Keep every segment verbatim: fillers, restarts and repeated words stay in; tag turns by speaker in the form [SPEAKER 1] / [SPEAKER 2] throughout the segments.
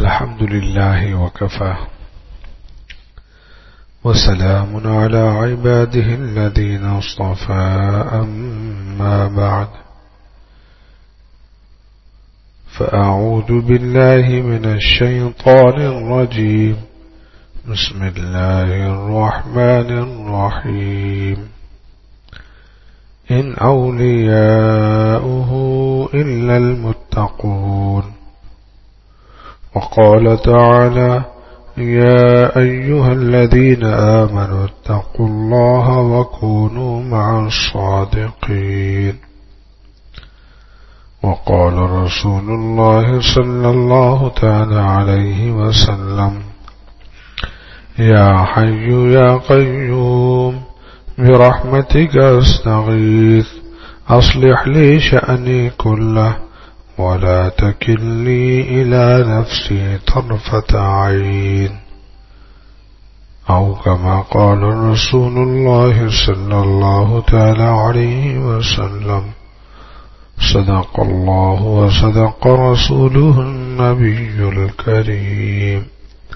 [SPEAKER 1] الحمد لله وكفى وسلام على عباده الذين اصطفى أما بعد فأعوذ بالله من الشيطان الرجيم بسم الله الرحمن الرحيم إن أولياؤه إلا المتقون وقال تعالى يا أيها الذين آمنوا اتقوا الله وكونوا مع الصادقين وقال رسول الله صلى الله تعالى عليه وسلم يا حي يا قيوم برحمتك أستغيث أصلح لي شأني كله ولا تكلني إلى نفسي طرفة عين أو كما قال رسول الله صلى الله تعالى عليه وسلم صدق الله وصدق رسوله النبي الكريم.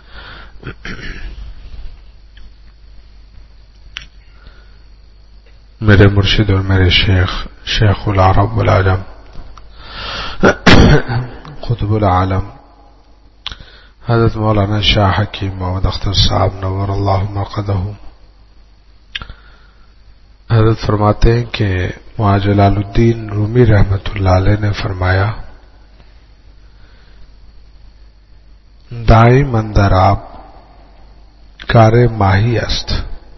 [SPEAKER 1] میرے مرشد اور میرے شیخ شیخ العرب والعجم قطب العالم حضرت مولانا شاہ حکیم محمد اختر صاحب نور اللہ مرقدہ حضرت فرماتے ہیں کہ وہاں جلال الدین رومی رحمت اللہ علیہ نے فرمایا دائم اندر آپ کار ماہی است.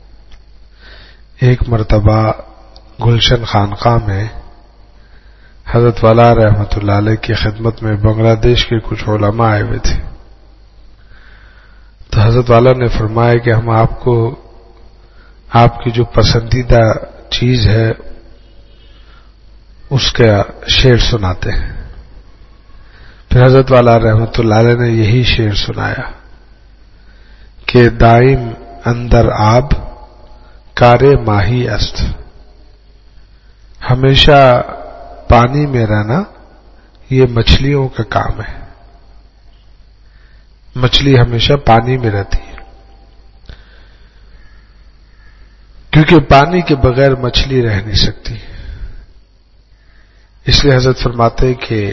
[SPEAKER 1] ایک مرتبہ گلشن خانقاہ میں حضرت والا رحمت اللہ علیہ کی خدمت میں بنگلہ دیش کے کچھ علماء آئے ہوئے تھے. تو حضرت والا نے فرمایا کہ ہم آپ کو آپ کی جو پسندیدہ چیز ہے اس کا شعر سناتے ہیں. پھر حضرت والا رحمت اللہ علیہ نے یہی شعر سنایا کہ دائم اندر آب کار ماہی است. ہمیشہ پانی میں رہنا یہ مچھلیوں کا کام ہے. مچھلی ہمیشہ پانی میں رہتی ہے کیونکہ پانی کے بغیر مچھلی رہ نہیں سکتی. اس لیے حضرت فرماتے ہیں کہ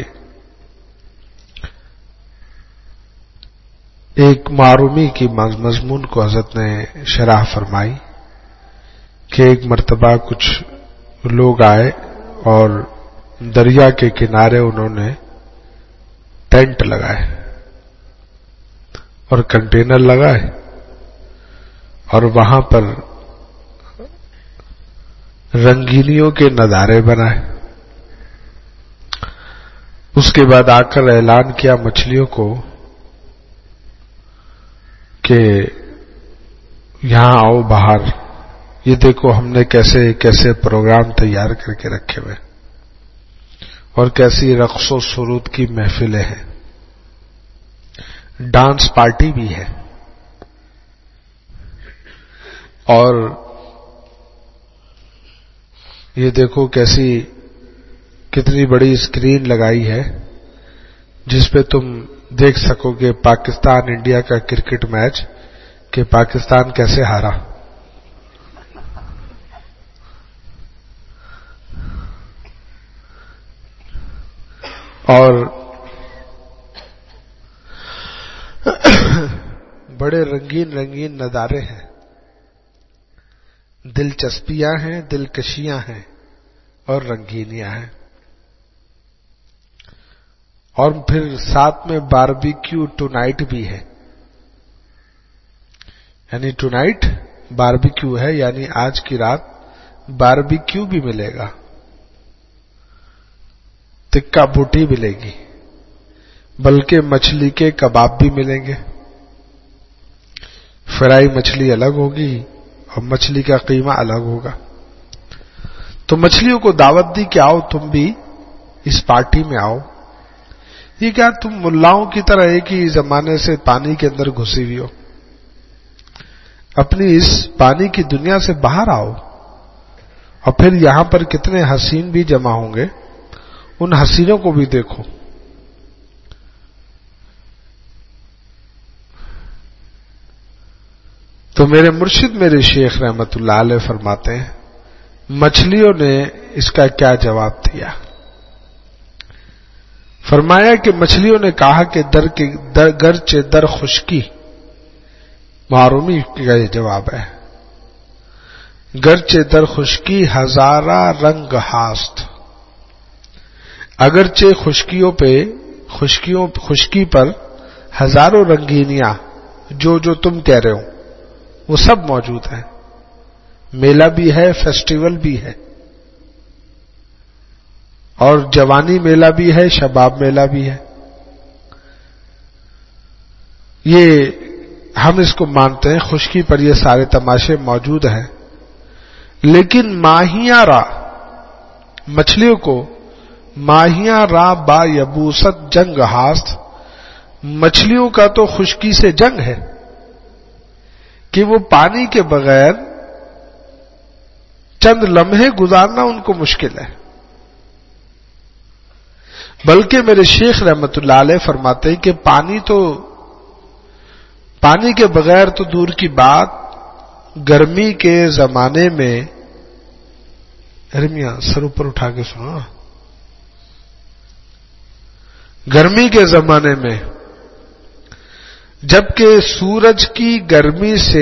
[SPEAKER 1] ایک معرومی کی مضمون کو حضرت نے شرح فرمائی کہ ایک مرتبہ کچھ لوگ آئے اور دریا کے کنارے انہوں نے ٹینٹ لگائے اور کنٹینر لگائے اور وہاں پر رنگینیوں کے نظارے بنائے. اس کے بعد آ کر اعلان کیا مچھلیوں کو کہ یہاں آؤ باہر, یہ دیکھو ہم نے کیسے کیسے پروگرام تیار کر کے رکھے ہوئے اور کیسی رقص و سرود کی محفلیں ہیں, ڈانس پارٹی بھی ہے اور یہ دیکھو کیسی کتنی بڑی اسکرین لگائی ہے جس پہ تم دیکھ سکو گے پاکستان انڈیا کا کرکٹ میچ کہ پاکستان کیسے ہارا. اور بڑے رنگین رنگین نظارے ہیں, دلچسپیاں ہیں, دلکشیاں ہیں اور رنگینیاں ہیں. اور پھر ساتھ میں باربیکیو ٹو نائٹ بھی ہے, یعنی ٹو نائٹ باربیکیو ہے, یعنی آج کی رات باربیکیو بھی ملے گا, تکا بوٹی ملے گی, بلکہ مچھلی کے کباب بھی ملیں گے. فرائی مچھلی الگ ہوگی اور مچھلی کا قیمہ الگ ہوگا. تو مچھلیوں کو دعوت دی کہ آؤ تم بھی اس پارٹی میں آؤ. یہ کیا تم ملاؤں کی طرح ایک ہی زمانے سے پانی کے اندر گھسی ہوئی ہو؟ اپنی اس پانی کی دنیا سے باہر آؤ اور پھر یہاں پر کتنے حسین بھی جمع ہوں گے, ان حسینوں کو بھی دیکھو. تو میرے مرشد میرے شیخ رحمت اللہ علیہ فرماتے ہیں مچھلیوں نے اس کا کیا جواب دیا؟ فرمایا کہ مچھلیوں نے کہا کہ در کے در گرچہ در خشکی، معرومی کا یہ جواب ہے، گرچہ در خشکی ہزارہ رنگ ہاست، اگرچہ خشکیوں پہ خشکیوں خشکی پر ہزاروں رنگینیاں جو جو تم کہہ رہے ہو وہ سب موجود ہیں، میلہ بھی ہے، فیسٹیول بھی ہے، اور جوانی میلہ بھی ہے، شباب میلہ بھی ہے. یہ ہم اس کو مانتے ہیں، خشکی پر یہ سارے تماشے موجود ہیں. لیکن ماہیاں را، مچھلیوں کو ماہیاں را با یبوست جنگ ہاست، مچھلیوں کا تو خشکی سے جنگ ہے کہ وہ پانی کے بغیر چند لمحے گزارنا ان کو مشکل ہے. بلکہ میرے شیخ رحمت اللہ علیہ فرماتے ہیں کہ پانی تو پانی کے بغیر تو دور کی بات، گرمی کے زمانے میں، ارمیاں سر اوپر اٹھا کے سنو، گرمی کے زمانے میں جبکہ سورج کی گرمی سے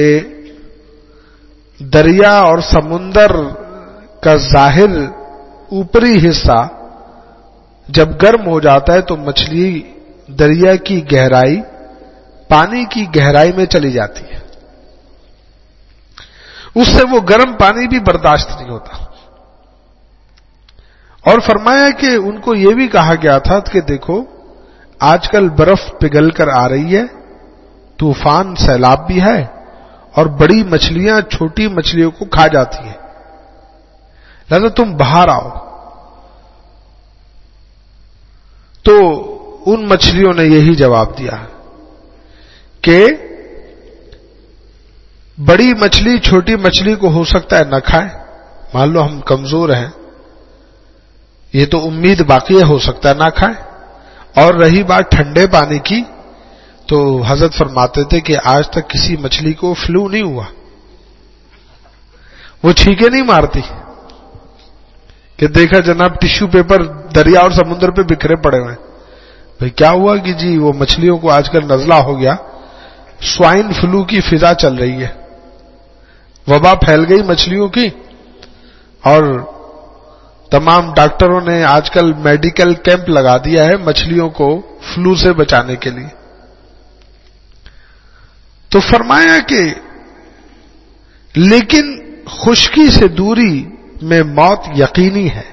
[SPEAKER 1] دریا اور سمندر کا ظاہر اوپری حصہ جب گرم ہو جاتا ہے تو مچھلی دریا کی گہرائی پانی کی گہرائی میں چلی جاتی ہے، اس سے وہ گرم پانی بھی برداشت نہیں ہوتا. اور فرمایا کہ ان کو یہ بھی کہا گیا تھا کہ دیکھو آج کل برف پگھل کر آ رہی ہے، طوفان سیلاب بھی ہے، اور بڑی مچھلیاں چھوٹی مچھلیوں کو کھا جاتی ہیں، لہذا تم باہر آؤ. تو ان مچھلیوں نے یہی جواب دیا کہ بڑی مچھلی چھوٹی مچھلی کو ہو سکتا ہے نہ کھائے، مان لو ہم کمزور ہیں، یہ تو امید باقی ہے، ہو سکتا ہے نہ کھائے. اور رہی بات ٹھنڈے پانی کی، تو حضرت فرماتے تھے کہ آج تک کسی مچھلی کو فلو نہیں ہوا، وہ چھینکے نہیں مارتی کہ دیکھا جناب ٹیشو پیپر دریا اور سمندر پہ بکھرے پڑے ہوئے. بھئی کیا ہوا کہ جی وہ مچھلیوں کو آج کل نزلہ ہو گیا، سوائن فلو کی فضا چل رہی ہے، وبا پھیل گئی مچھلیوں کی، اور تمام ڈاکٹروں نے آج کل میڈیکل کیمپ لگا دیا ہے مچھلیوں کو فلو سے بچانے کے لیے. تو فرمایا کہ لیکن خشکی سے دوری میں موت یقینی ہے.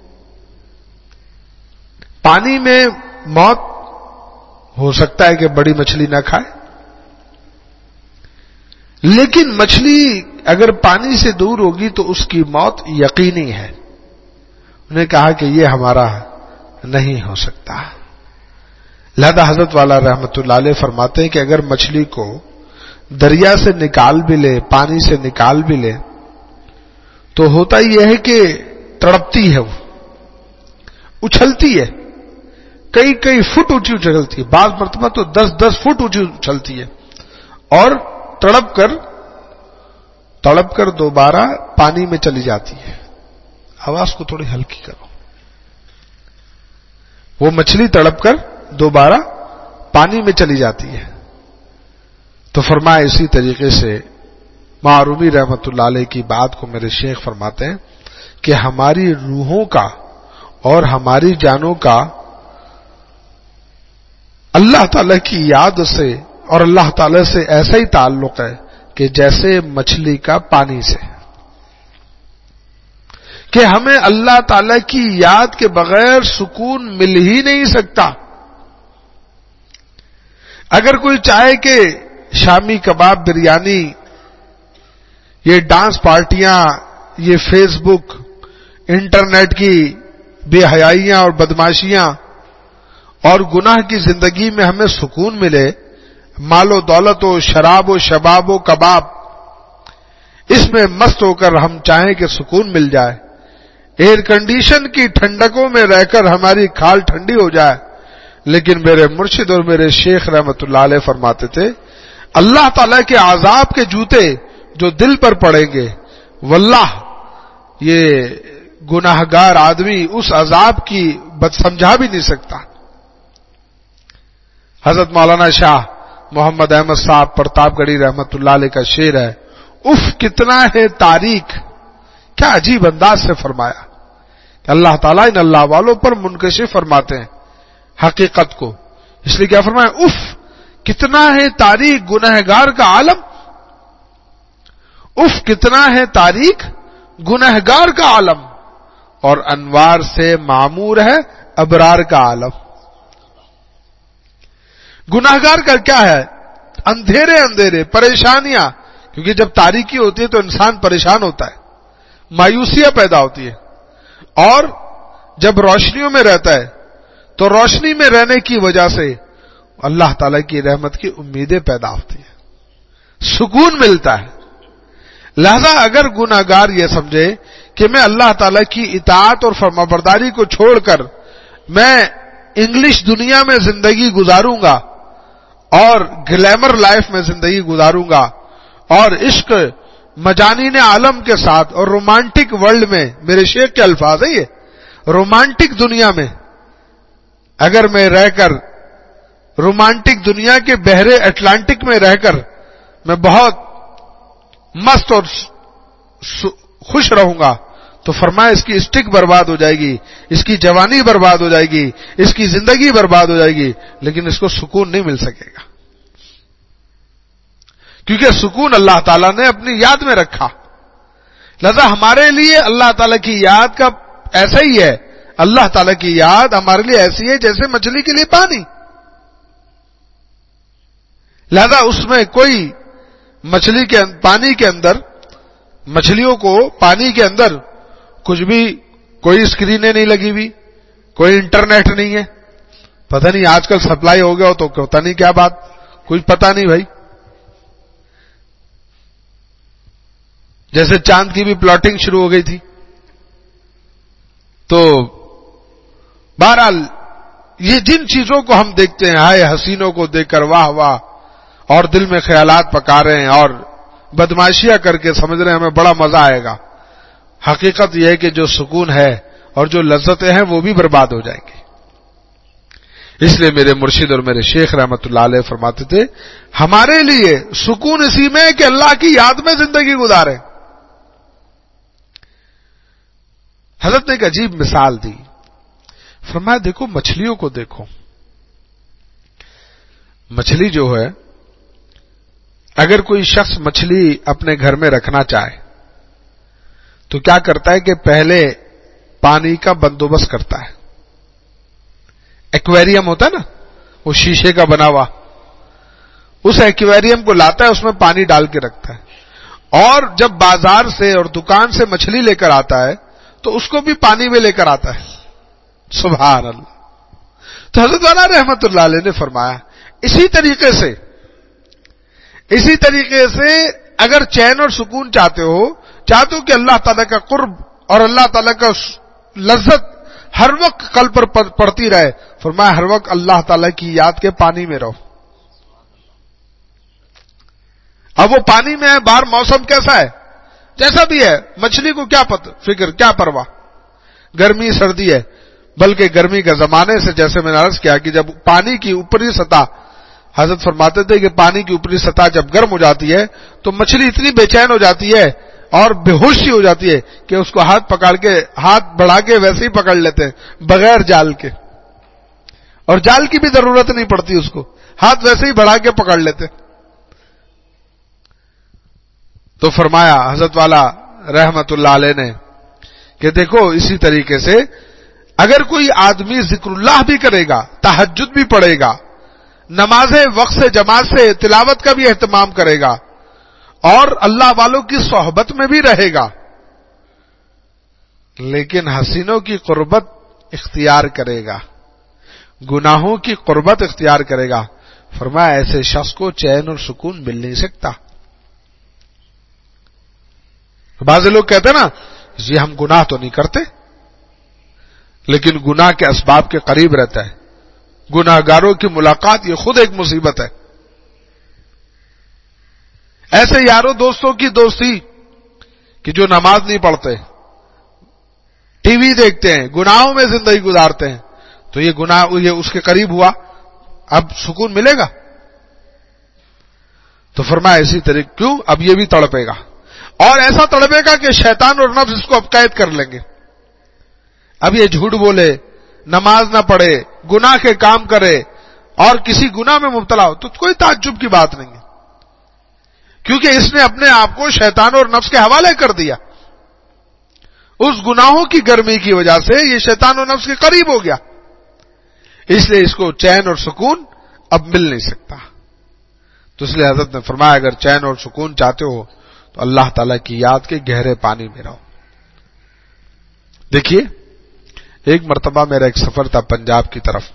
[SPEAKER 1] پانی میں موت ہو سکتا ہے کہ بڑی مچھلی نہ کھائے، لیکن مچھلی اگر پانی سے دور ہوگی تو اس کی موت یقینی ہے. انہیں کہا کہ یہ ہمارا نہیں ہو سکتا. لہذا حضرت والا رحمت اللہ علیہ فرماتے ہیں کہ اگر مچھلی کو دریا سے نکال بھی لے، پانی سے نکال بھی لے، تو ہوتا یہ ہے کہ تڑپتی ہے، وہ اچھلتی ہے، کئی کئی فٹ اونچی اچھلتی ہے، بعض مرتبہ تو دس دس فٹ اونچی اچھلتی ہے، اور تڑپ کر تڑپ کر دوبارہ پانی میں چلی جاتی ہے. آواز کو تھوڑی ہلکی کرو. وہ مچھلی تڑپ کر دوبارہ پانی میں چلی جاتی ہے. تو فرمایا اسی طریقے سے معرومی رحمت اللہ علیہ کی بات کو میرے شیخ فرماتے ہیں کہ ہماری روحوں کا اور ہماری جانوں کا اللہ تعالی کی یاد سے اور اللہ تعالی سے ایسا ہی تعلق ہے کہ جیسے مچھلی کا پانی سے، کہ ہمیں اللہ تعالی کی یاد کے بغیر سکون مل ہی نہیں سکتا. اگر کوئی چاہے کہ شامی کباب، بریانی، یہ ڈانس پارٹیاں، یہ فیس بک، انٹرنیٹ کی بے حیائیاں اور بدماشیاں اور گناہ کی زندگی میں ہمیں سکون ملے، مال و دولت و شراب و شباب و کباب، اس میں مست ہو کر ہم چاہیں کہ سکون مل جائے، ایئر کنڈیشن کی ٹھنڈکوں میں رہ کر ہماری کھال ٹھنڈی ہو جائے، لیکن میرے مرشد اور میرے شیخ رحمت اللہ علیہ فرماتے تھے اللہ تعالیٰ کے عذاب کے جوتے جو دل پر پڑیں گے، واللہ یہ گناہگار آدمی اس عذاب کی بد سمجھا بھی نہیں سکتا۔ حضرت مولانا شاہ محمد احمد صاحب پرتاپ گڑھی رحمت اللہ علیہ کا شعر ہے، اف کتنا ہے تاریک، کیا عجیب انداز سے فرمایا کہ اللہ تعالیٰ ان اللہ والوں پر منکشف فرماتے ہیں حقیقت کو، اس لیے کیا فرمایا، اف کتنا ہے تاریک گنہگار کا عالم، اف کتنا ہے تاریک گنہگار کا عالم، اور انوار سے معمور ہے ابرار کا عالم۔ گنہگار کا کیا ہے، اندھیرے اندھیرے پریشانیاں، کیونکہ جب تاریکی ہوتی ہے تو انسان پریشان ہوتا ہے، مایوسیاں پیدا ہوتی ہے، اور جب روشنیوں میں رہتا ہے تو روشنی میں رہنے کی وجہ سے اللہ تعالیٰ کی رحمت کی امیدیں پیدا ہوتی ہیں، سکون ملتا ہے۔ لہذا اگر گناہگار یہ سمجھے کہ میں اللہ تعالیٰ کی اطاعت اور فرمانبرداری کو چھوڑ کر میں انگلش دنیا میں زندگی گزاروں گا اور گلیمر لائف میں زندگی گزاروں گا اور عشق مجانین عالم کے ساتھ اور رومانٹک ورلڈ میں، میرے شیخ کے الفاظ ہیں یہ، رومانٹک دنیا میں اگر میں رہ کر، رومانٹک دنیا کے بحرے اٹلانٹک میں رہ کر میں بہت مست اور خوش رہوں گا، تو فرمایا اس کی اسٹک برباد ہو جائے گی، اس کی جوانی برباد ہو جائے گی، اس کی زندگی برباد ہو جائے گی، لیکن اس کو سکون نہیں مل سکے گا، کیونکہ سکون اللہ تعالیٰ نے اپنی یاد میں رکھا۔ لہذا ہمارے لیے اللہ تعالیٰ کی یاد کا ایسا ہی ہے، اللہ تعالیٰ کی یاد ہمارے لیے ایسی ہے جیسے مچھلی کے لیے پانی۔ لہذا اس میں کوئی مچھلی کے پانی کے اندر، مچھلیوں کو پانی کے اندر کچھ بھی، کوئی اسکرینیں نہیں لگی ہوئی، کوئی انٹرنیٹ نہیں ہے، پتہ نہیں آج کل سپلائی ہو گیا ہو تو پتہ نہیں کیا بات، کچھ پتہ نہیں بھائی۔ جیسے چاند کی بھی پلاٹنگ شروع ہو گئی تھی، تو بہرحال یہ جن چیزوں کو ہم دیکھتے ہیں، ہائے حسینوں کو دیکھ کر واہ واہ، اور دل میں خیالات پکا رہے ہیں اور بدمعاشیاں کر کے سمجھ رہے ہیں ہمیں بڑا مزہ آئے گا، حقیقت یہ ہے کہ جو سکون ہے اور جو لذتیں ہیں وہ بھی برباد ہو جائیں گی۔ اس لیے میرے مرشد اور میرے شیخ رحمت اللہ علیہ فرماتے تھے، ہمارے لیے سکون اسی میں ہے کہ اللہ کی یاد میں زندگی گزاریں۔ حضرت نے ایک عجیب مثال دی، فرمایا دیکھو مچھلیوں کو دیکھو، مچھلی جو ہے، اگر کوئی شخص مچھلی اپنے گھر میں رکھنا چاہے تو کیا کرتا ہے کہ پہلے پانی کا بندوبست کرتا ہے۔ ایکویریم ہوتا ہے نا، وہ شیشے کا بنا ہوا، اس ایکویریم کو لاتا ہے، اس میں پانی ڈال کے رکھتا ہے، اور جب بازار سے اور دکان سے مچھلی لے کر آتا ہے تو اس کو بھی پانی میں لے کر آتا ہے۔ سبحان اللہ۔ تو حضرت والا رحمت اللہ علیہ نے فرمایا اسی طریقے سے اسی طریقے سے اگر چین اور سکون چاہتے ہو، چاہتے ہو کہ اللہ تعالیٰ کا قرب اور اللہ تعالیٰ کا لذت ہر وقت قلب پر پڑتی رہے، فرمایا ہر وقت اللہ تعالیٰ کی یاد کے پانی میں رہو۔ اب وہ پانی میں ہے، باہر موسم کیسا ہے، جیسا بھی ہے، مچھلی کو کیا پتہ فکر، کیا پرواہ، گرمی سردی ہے، بلکہ گرمی کے زمانے سے جیسے میں نے عرض کیا کہ جب پانی کی اوپری سطح، حضرت فرماتے تھے کہ پانی کی اوپری سطح جب گرم ہو جاتی ہے تو مچھلی اتنی بے چین ہو جاتی ہے اور بے ہوشی ہو جاتی ہے کہ اس کو ہاتھ پکڑ کے، ہاتھ بڑھا کے ویسے ہی پکڑ لیتے ہیں بغیر جال کے، اور جال کی بھی ضرورت نہیں پڑتی، اس کو ہاتھ ویسے ہی بڑھا کے پکڑ لیتے۔ تو فرمایا حضرت والا رحمت اللہ علیہ نے کہ دیکھو اسی طریقے سے اگر کوئی آدمی ذکر اللہ بھی کرے گا، تہجد بھی پڑھے گا، نماز وقت سے جماعت سے تلاوت کا بھی اہتمام کرے گا، اور اللہ والوں کی صحبت میں بھی رہے گا، لیکن حسینوں کی قربت اختیار کرے گا، گناہوں کی قربت اختیار کرے گا، فرمایا ایسے شخص کو چین اور سکون مل نہیں سکتا۔ بعض لوگ کہتے ہیں نا یہ ہم گناہ تو نہیں کرتے، لیکن گناہ کے اسباب کے قریب رہتا ہے، گناہگاروں کی ملاقات یہ خود ایک مصیبت ہے۔ ایسے یاروں دوستوں کی دوستی کہ جو نماز نہیں پڑھتے، ٹی وی دیکھتے ہیں، گناہوں میں زندگی گزارتے ہیں، تو یہ گناہ یہ اس کے قریب ہوا، اب سکون ملے گا؟ تو فرمایا اسی طریقے کیوں، اب یہ بھی تڑپے گا، اور ایسا تڑپے گا کہ شیطان اور نفس اس کو اب قید کر لیں گے. اب یہ جھوٹ بولے، نماز نہ پڑھے، گناہ کے کام کرے اور کسی گناہ میں مبتلا ہو تو کوئی تعجب کی بات نہیں ہے، کیونکہ اس نے اپنے آپ کو شیطان اور نفس کے حوالے کر دیا. اس گناہوں کی گرمی کی وجہ سے یہ شیطان اور نفس کے قریب ہو گیا، اس لیے اس کو چین اور سکون اب مل نہیں سکتا. تو اس لیے حضرت نے فرمایا اگر چین اور سکون چاہتے ہو تو اللہ تعالیٰ کی یاد کے گہرے پانی میں رہو. دیکھیے ایک مرتبہ میرا ایک سفر تھا پنجاب کی طرف،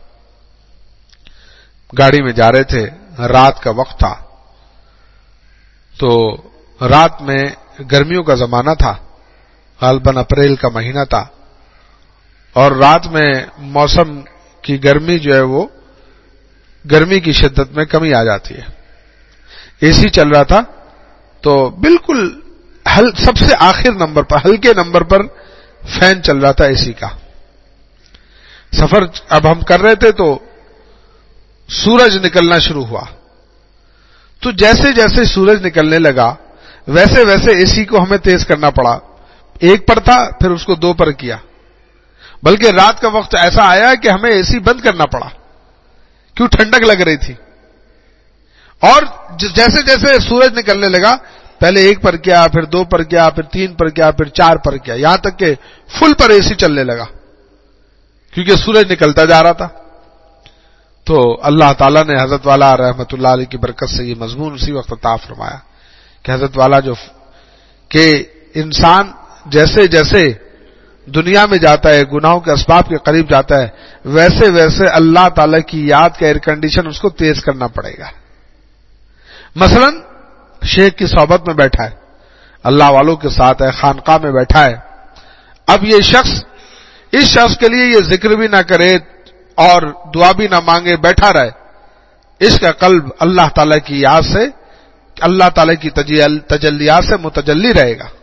[SPEAKER 1] گاڑی میں جا رہے تھے، رات کا وقت تھا، تو رات میں گرمیوں کا زمانہ تھا، غالباً اپریل کا مہینہ تھا، اور رات میں موسم کی گرمی جو ہے وہ گرمی کی شدت میں کمی آ جاتی ہے. اے سی چل رہا تھا تو بالکل ہل سب سے آخر نمبر پر، ہلکے نمبر پر فین چل رہا تھا اے سی کا. سفر اب ہم کر رہے تھے تو سورج نکلنا شروع ہوا، تو جیسے جیسے سورج نکلنے لگا ویسے ویسے اے سی کو ہمیں تیز کرنا پڑا. ایک پر تھا پھر اس کو دو پر کیا، بلکہ رات کا وقت ایسا آیا کہ ہمیں اے سی بند کرنا پڑا، کیوں ٹھنڈک لگ رہی تھی. اور جیسے جیسے سورج نکلنے لگا پہلے ایک پر کیا، پھر دو پر کیا، پھر تین پر کیا، پھر چار پر کیا، یہاں تک کہ فل پر اے سی چلنے لگا کیونکہ سورج نکلتا جا رہا تھا. تو اللہ تعالیٰ نے حضرت والا رحمت اللہ علیہ کی برکت سے یہ مضمون اسی وقت عطا فرمایا کہ حضرت والا جو کہ انسان جیسے جیسے دنیا میں جاتا ہے، گناہوں کے اسباب کے قریب جاتا ہے، ویسے ویسے اللہ تعالیٰ کی یاد کا ایئر کنڈیشن اس کو تیز کرنا پڑے گا. مثلا شیخ کی صحبت میں بیٹھا ہے، اللہ والوں کے ساتھ ہے، خانقاہ میں بیٹھا ہے، اب یہ شخص اس شخص کے لیے یہ ذکر بھی نہ کرے اور دعا بھی نہ مانگے، بیٹھا رہے، اس کا قلب اللہ تعالیٰ کی یاد سے، اللہ تعالیٰ کی تجلیات سے متجلی رہے گا.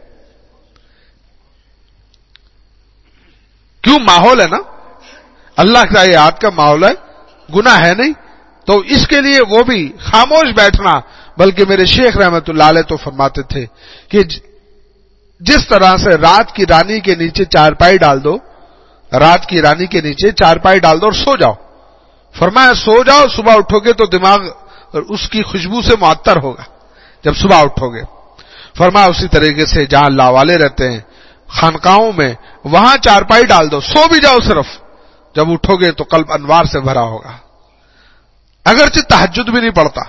[SPEAKER 1] کیوں؟ ماحول ہے نا، اللہ کا یاد کا ماحول ہے، گناہ ہے نہیں، تو اس کے لیے وہ بھی خاموش بیٹھنا. بلکہ میرے شیخ رحمت اللہ علیہ تو فرماتے تھے کہ جس طرح سے رات کی رانی کے نیچے چارپائی ڈال دو، رات کی رانی کے نیچے چارپائی ڈال دو اور سو جاؤ، فرمایا سو جاؤ، صبح اٹھو گے تو دماغ اس کی خوشبو سے معطر ہوگا جب صبح اٹھو گے. فرمایا اسی طریقے سے جہاں اللہ والے رہتے ہیں خانقاہوں میں، وہاں چارپائی ڈال دو، سو بھی جاؤ صرف، جب اٹھو گے تو قلب انوار سے بھرا ہوگا. اگرچہ تہجد بھی نہیں پڑتا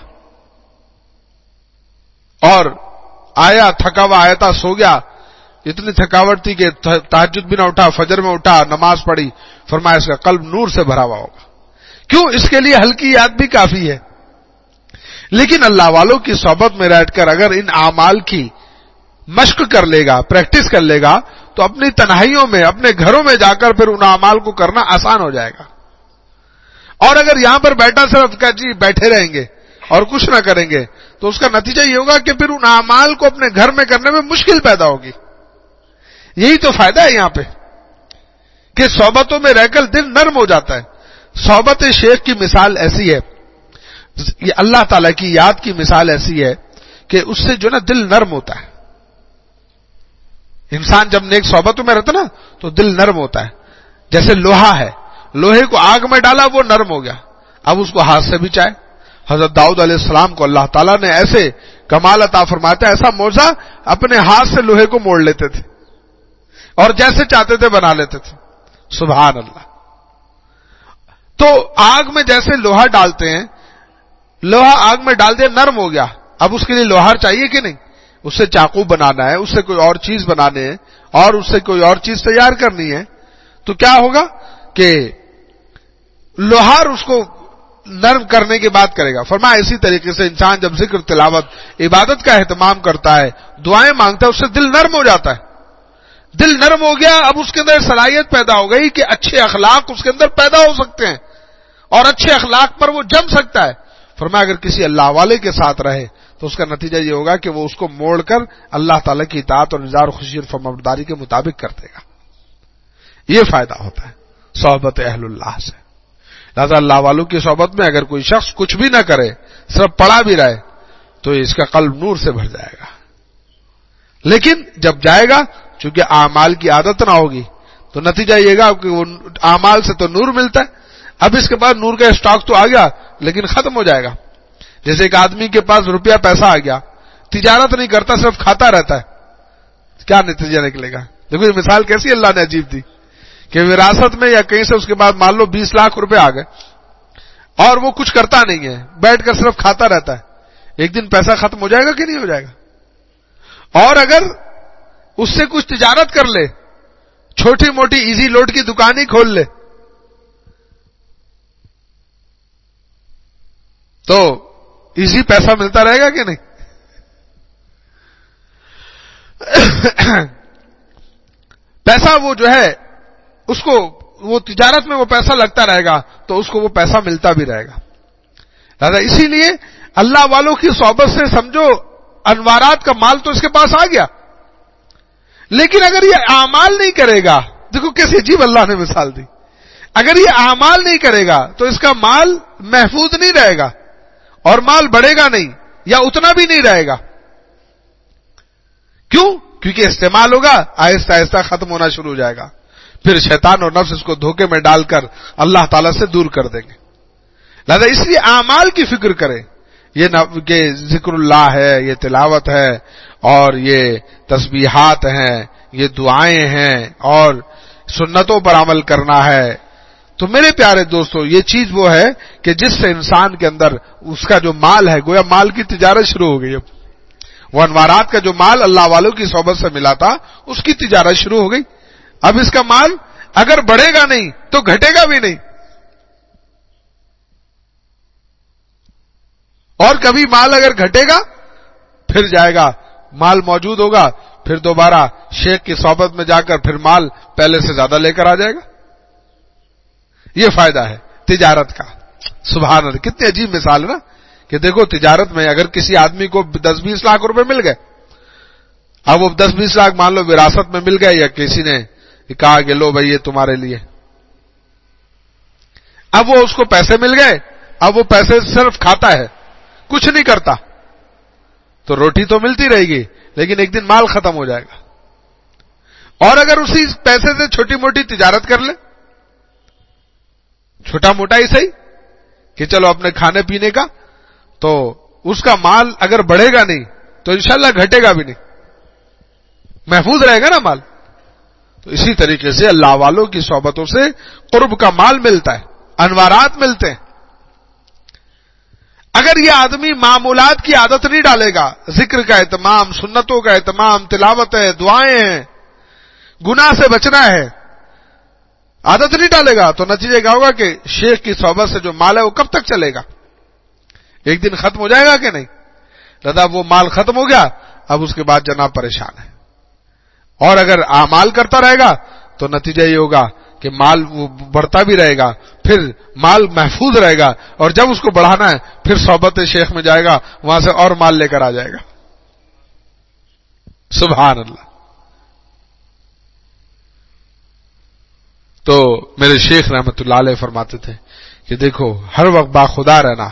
[SPEAKER 1] اور آیا تھکا ہوا آیا تھا، سو گیا، اتنی تھکاوٹ تھی کہ تہجد بھی نہ اٹھا، فجر میں اٹھا، نماز پڑھی، فرمایا اس کا قلب نور سے بھرا ہوا ہوگا. کیوں؟ اس کے لیے ہلکی یاد بھی کافی ہے. لیکن اللہ والوں کی صحبت میں بیٹھ کر اگر ان اعمال کی مشق کر لے گا، پریکٹس کر لے گا، تو اپنی تنہائیوں میں، اپنے گھروں میں جا کر پھر ان اعمال کو کرنا آسان ہو جائے گا. اور اگر یہاں پر بیٹھا صرف کہ جی بیٹھے رہیں گے اور کچھ نہ کریں گے تو اس کا نتیجہ یہ ہوگا کہ پھر ان اعمال کو اپنے گھر میں کرنے میں مشکل پیدا ہوگی. یہی تو فائدہ ہے یہاں پہ کہ صحبتوں میں رہ کر دل نرم ہو جاتا ہے. صحبت شیخ کی مثال ایسی ہے، یہ اللہ تعالیٰ کی یاد کی مثال ایسی ہے کہ اس سے جو نا دل نرم ہوتا ہے. انسان جب نیک صحبتوں میں رہتا نا تو دل نرم ہوتا ہے. جیسے لوہا ہے، لوہے کو آگ میں ڈالا وہ نرم ہو گیا، اب اس کو ہاتھ سے بھی چاہے. حضرت داؤد علیہ السلام کو اللہ تعالیٰ نے ایسے کمال عطا فرماتا ہے، ایسا موجزہ، اپنے ہاتھ سے لوہے کو موڑ لیتے تھے اور جیسے چاہتے تھے بنا لیتے تھے. سبحان اللہ. تو آگ میں جیسے لوہا ڈالتے ہیں، لوہا آگ میں ڈال دیا، نرم ہو گیا، اب اس کے لیے لوہار چاہیے کہ نہیں؟ اس سے چاقو بنانا ہے، اس سے کوئی اور چیز بنانے ہے اور اس سے کوئی اور چیز تیار کرنی ہے، تو کیا ہوگا کہ لوہار اس کو نرم کرنے کی بات کرے گا. فرمایا اسی طریقے سے انسان جب ذکر، تلاوت، عبادت کا اہتمام کرتا ہے، دعائیں مانگتا ہے، اس سے دل نرم ہو جاتا ہے. دل نرم ہو گیا، اب اس کے اندر صلاحیت پیدا ہو گئی کہ اچھے اخلاق اس کے اندر پیدا ہو سکتے ہیں اور اچھے اخلاق پر وہ جم سکتا ہے. فرمایا اگر کسی اللہ والے کے ساتھ رہے تو اس کا نتیجہ یہ ہوگا کہ وہ اس کو موڑ کر اللہ تعالیٰ کی اطاعت اور رضا اور خوشی اور فرمانبرداری کے مطابق کر دے گا. یہ فائدہ ہوتا ہے صحبت اہل اللہ سے. لہذا اللہ والوں کی صحبت میں اگر کوئی شخص کچھ بھی نہ کرے, صرف پڑھا بھی رہے, تو اس کا قلب نور سے بھر جائے گا. لیکن جب جائے گا, چونکہ اعمال کی عادت نہ ہوگی, تو نتیجہ یہ گا کہ وہ اعمال سے تو نور ملتا ہے, اب اس کے بعد نور کا اسٹاک تو آ گیا لیکن ختم ہو جائے گا. جیسے ایک آدمی کے پاس روپیہ پیسہ آ گیا, تجارت نہیں کرتا, صرف کھاتا رہتا ہے, کیا نتیجہ نکلے گا؟ دیکھو یہ مثال کیسی اللہ نے عجیب دی کہ وراثت میں یا کہیں سے اس کے بعد مان لو بیس لاکھ روپے آ گئے اور وہ کچھ کرتا نہیں ہے, بیٹھ کر صرف کھاتا رہتا ہے, ایک دن پیسہ ختم ہو جائے گا کہ نہیں ہو جائے گا؟ اور اگر اس سے کچھ تجارت کر لے, چھوٹی موٹی ایزی لوڈ کی دکان ہی کھول لے, تو ایزی پیسہ ملتا رہے گا کہ نہیں؟ پیسہ وہ جو ہے اس کو, وہ تجارت میں وہ پیسہ لگتا رہے گا تو اس کو وہ پیسہ ملتا بھی رہے گا. لہذا اسی لیے اللہ والوں کی صحبت سے سمجھو انوارات کا مال تو اس کے پاس آ گیا, لیکن اگر یہ اعمال نہیں کرے گا, دیکھو کیسی عجیب اللہ نے مثال دی, اگر یہ اعمال نہیں کرے گا تو اس کا مال محفوظ نہیں رہے گا اور مال بڑھے گا نہیں یا اتنا بھی نہیں رہے گا. کیوں؟ کیونکہ استعمال ہوگا, آہستہ آہستہ ختم ہونا شروع ہو جائے گا, پھر شیطان اور نفس اس کو دھوکے میں ڈال کر اللہ تعالیٰ سے دور کر دیں گے. لہذا اس لیے اعمال کی فکر کریں, یہ کہ ذکر اللہ ہے, یہ تلاوت ہے, اور یہ تسبیحات ہیں, یہ دعائیں ہیں, اور سنتوں پر عمل کرنا ہے. تو میرے پیارے دوستو, یہ چیز وہ ہے کہ جس سے انسان کے اندر اس کا جو مال ہے, گویا مال کی تجارت شروع ہو گئی. اب وہ انوارات کا جو مال اللہ والوں کی صحبت سے ملا تھا, اس کی تجارت شروع ہو گئی. اب اس کا مال اگر بڑھے گا نہیں تو گھٹے گا بھی نہیں, اور کبھی مال اگر گھٹے گا پھر جائے گا, مال موجود ہوگا, پھر دوبارہ شیخ کی صحبت میں جا کر پھر مال پہلے سے زیادہ لے کر آ جائے گا. یہ فائدہ ہے تجارت کا. سبحان اللہ, کتنی عجیب مثال ہے نا, کہ دیکھو تجارت میں اگر کسی آدمی کو دس بیس لاکھ روپے مل گئے, اب وہ دس بیس لاکھ مان لو وراثت میں مل گئے یا کسی نے کہا کہ لو بھائی یہ تمہارے لیے, اب وہ اس کو پیسے مل گئے, اب وہ پیسے صرف کھاتا ہے, کچھ نہیں کرتا, تو روٹی تو ملتی رہے گی لیکن ایک دن مال ختم ہو جائے گا. اور اگر اسی پیسے سے چھوٹی موٹی تجارت کر لے, چھوٹا موٹا ہی صحیح, کہ چلو اپنے کھانے پینے کا, تو اس کا مال اگر بڑھے گا نہیں تو انشاءاللہ گھٹے گا بھی نہیں, محفوظ رہے گا نا مال. تو اسی طریقے سے اللہ والوں کی صحبتوں سے قرب کا مال ملتا ہے, انوارات ملتے ہیں. اگر یہ آدمی معمولات کی عادت نہیں ڈالے گا, ذکر کا اہتمام, سنتوں کا اہتمام, تلاوت ہے, دعائیں ہیں, گناہ سے بچنا ہے, عادت نہیں ڈالے گا, تو نتیجہ کیا ہوگا کہ شیخ کی صحبت سے جو مال ہے وہ کب تک چلے گا؟ ایک دن ختم ہو جائے گا کہ نہیں؟ لہذا وہ مال ختم ہو گیا, اب اس کے بعد جناب پریشان ہے. اور اگر اعمال کرتا رہے گا تو نتیجہ یہ ہوگا کہ مال وہ بڑھتا بھی رہے گا, پھر مال محفوظ رہے گا, اور جب اس کو بڑھانا ہے پھر صحبت شیخ میں جائے گا, وہاں سے اور مال لے کر آ جائے گا. سبحان اللہ. تو میرے شیخ رحمت اللہ علیہ فرماتے تھے کہ دیکھو ہر وقت باخدا رہنا.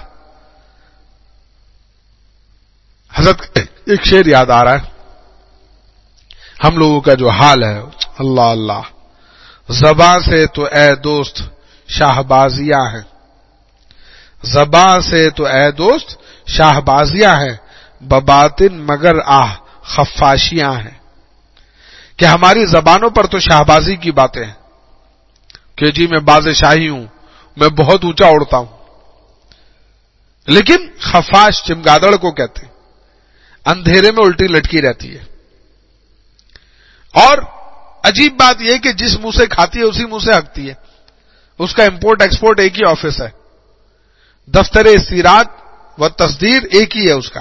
[SPEAKER 1] حضرت ایک شعر یاد آ رہا ہے, ہم لوگوں کا جو حال ہے, اللہ اللہ, زباں سے تو اے دوست شاہبازیاں ہیں, زباں سے تو اے دوست شاہبازیاں ہیں, بباطن مگر آہ خفاشیاں ہیں. کہ ہماری زبانوں پر تو شاہبازی کی باتیں ہیں کہ جی میں باز شاہی ہوں, میں بہت اونچا اڑتا ہوں, لیکن خفاش چمگادڑ کو کہتے ہیں, اندھیرے میں الٹی لٹکی رہتی ہے. اور عجیب بات یہ کہ جس منہ سے کھاتی ہے اسی منہ سے ہگتی ہے, اس کا امپورٹ ایکسپورٹ ایک ہی آفس ہے, دفتر استیراد و تصدیر ایک ہی ہے اس کا.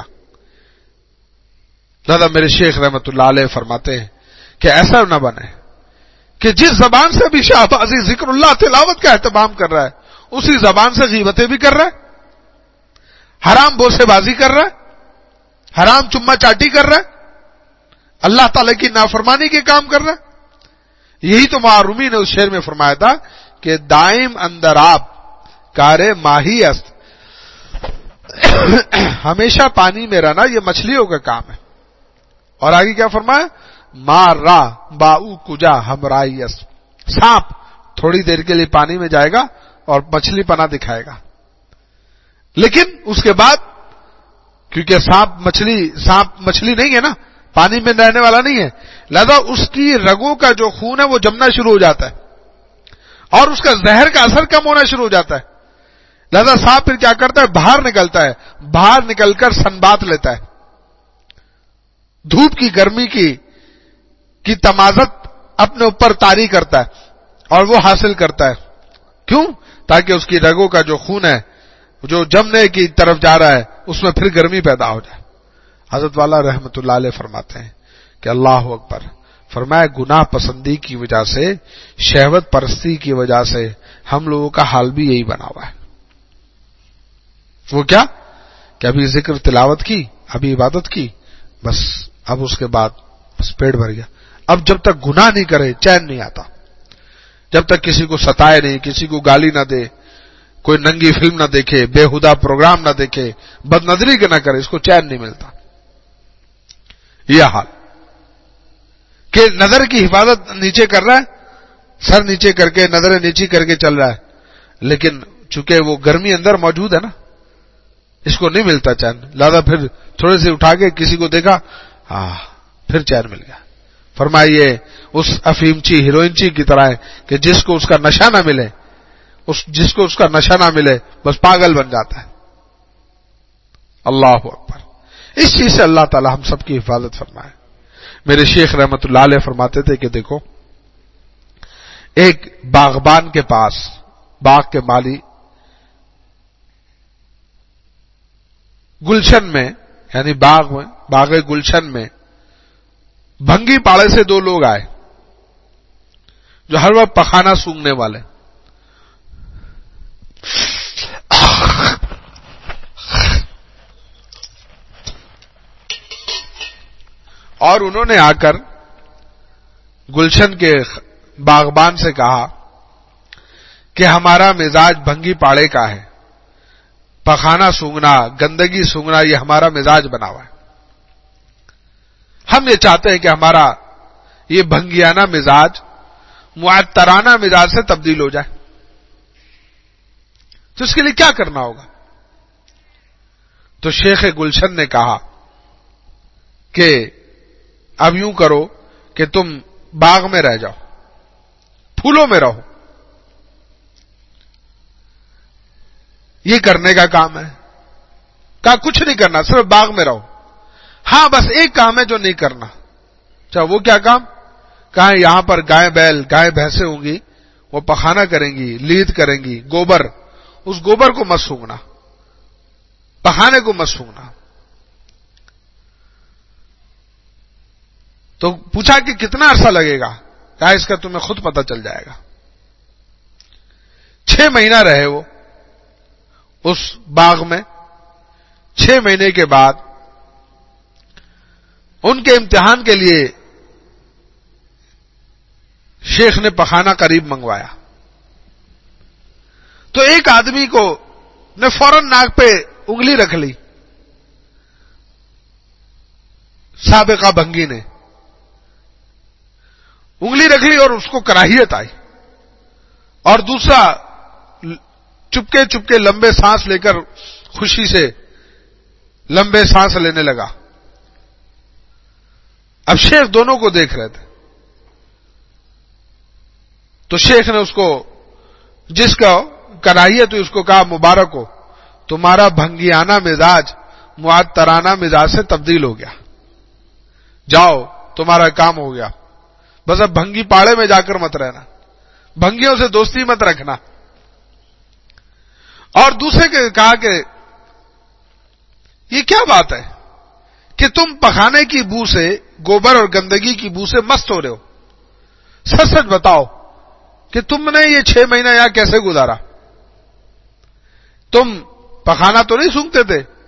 [SPEAKER 1] دادا میرے شیخ رحمت اللہ علیہ فرماتے ہیں کہ ایسا نہ بنے کہ جس زبان سے بھی شاہبازی ذکر اللہ تلاوت کا اہتمام کر رہا ہے, اسی زبان سے غیبتیں بھی کر رہا ہے. حرام بوسے بازی کر رہا ہے، حرام چما چاٹی کر رہا ہے، اللہ تعالی کی نافرمانی کے کام کر رہا ہے. یہی تو معرومی نے اس شعر میں فرمایا تھا کہ دائم اندر آپ کارے ماہی است، ہمیشہ پانی میں رہنا یہ مچھلیوں کا کام ہے. اور آگے کیا فرمایا؟ مار را باؤ کجا ہمرائی است، سانپ تھوڑی دیر کے لیے پانی میں جائے گا اور مچھلی پنا دکھائے گا، لیکن اس کے بعد کیونکہ سانپ مچھلی سانپ مچھلی نہیں ہے نا، پانی میں رہنے والا نہیں ہے، لہذا اس کی رگوں کا جو خون ہے وہ جمنا شروع ہو جاتا ہے اور اس کا زہر کا اثر کم ہونا شروع ہو جاتا ہے. لہذا سانپ پھر کیا کرتا ہے؟ باہر نکلتا ہے، باہر نکل کر سنبات لیتا ہے، دھوپ کی گرمی کی کی تمازت اپنے اوپر طاری کرتا ہے اور وہ حاصل کرتا ہے. کیوں؟ تاکہ اس کی رگوں کا جو خون ہے جو جمنے کی طرف جا رہا ہے اس میں پھر گرمی پیدا ہو جائے. حضرت والا رحمت اللہ علیہ فرماتے ہیں کہ اللہ اکبر، فرمایا گناہ پسندی کی وجہ سے، شہوت پرستی کی وجہ سے ہم لوگوں کا حال بھی یہی بنا ہوا ہے. وہ کیا کہ ابھی ذکر تلاوت کی، ابھی عبادت کی، بس اب اس کے بعد بس پیٹ بھر گیا. اب جب تک گناہ نہیں کرے چین نہیں آتا، جب تک کسی کو ستائے نہیں، کسی کو گالی نہ دے، کوئی ننگی فلم نہ دیکھے، بےہودہ پروگرام نہ دیکھے، بد نظری کے نہ کرے، اس کو چین نہیں ملتا. یہ حال کہ نظر کی حفاظت نیچے کر رہا ہے، سر نیچے کر کے نظریں نیچی کر کے چل رہا ہے، لیکن چونکہ وہ گرمی اندر موجود ہے نا، اس کو نہیں ملتا چین. لہذا پھر تھوڑے سے اٹھا کے کسی کو دیکھا، ہاں پھر چین مل گیا. فرمائیے اس افیمچی ہیروئنچی کی طرح ہے کہ جس کو اس کا نشہ نہ ملے، اس جس کو اس کا نشہ نہ ملے بس پاگل بن جاتا ہے. اللہ اکبر. اس چیز سے اللہ تعالی ہم سب کی حفاظت فرمائے. میرے شیخ رحمت اللہ علیہ فرماتے تھے کہ دیکھو، ایک باغبان کے پاس، باغ کے مالی گلشن میں، یعنی باغ میں، باغ گلشن میں بھنگی پاڑے سے دو لوگ آئے جو ہر وقت پخانہ سونگنے والے. اور انہوں نے آ کر گلشن کے باغبان سے کہا کہ ہمارا مزاج بھنگی پاڑے کا ہے، پخانہ سونگنا، گندگی سونگنا یہ ہمارا مزاج بنا ہوا ہے. ہم یہ چاہتے ہیں کہ ہمارا یہ بھنگیانہ مزاج معطرانہ مزاج سے تبدیل ہو جائے. تو اس کے لیے کیا کرنا ہوگا؟ تو شیخ گلشن نے کہا کہ اب یوں کرو کہ تم باغ میں رہ جاؤ، پھولوں میں رہو. یہ کرنے کا کام ہے. کہا کچھ نہیں کرنا، صرف باغ میں رہو. ہاں بس ایک کام ہے جو نہیں کرنا. اچھا وہ کیا کام؟ کہا یہاں پر گائے بیل گائے بھینسیں ہوں گی، وہ پخانہ کریں گی، لید کریں گی، گوبر، اس گوبر کو مت سونگنا، پخانے کو مت سونگنا. تو پوچھا کہ کتنا عرصہ لگے گا؟ کہا اس کا تمہیں خود پتہ چل جائے گا. چھ مہینہ رہے وہ اس باغ میں. چھ مہینے کے بعد ان کے امتحان کے لیے شیخ نے پخانہ قریب منگوایا. تو ایک آدمی کو نے فوراً ناک پہ انگلی رکھ لی، سابقہ بھنگی نے انگلی رکھ لی اور اس کو کراہیت آئی. اور دوسرا چپکے چپکے لمبے سانس لے کر خوشی سے لمبے سانس لینے لگا. اب شیخ دونوں کو دیکھ رہے تھے. تو شیخ نے اس کو جس کا کراہیت ہوئی اس کو کہا مبارک ہو، تمہارا بھنگیانہ مزاج معطرانہ مزاج سے تبدیل ہو گیا، جاؤ تمہارا کام ہو گیا. بس اب بھنگی پاڑے میں جا کر مت رہنا، بھنگیوں سے دوستی مت رکھنا. اور دوسرے کے کہا کہ یہ کیا بات ہے کہ تم پخانے کی بو سے، گوبر اور گندگی کی بو سے مست ہو رہے ہو. سچ سچ بتاؤ کہ تم نے یہ چھ مہینہ یہاں کیسے گزارا؟ تم پخانہ تو نہیں سونگتے تھے،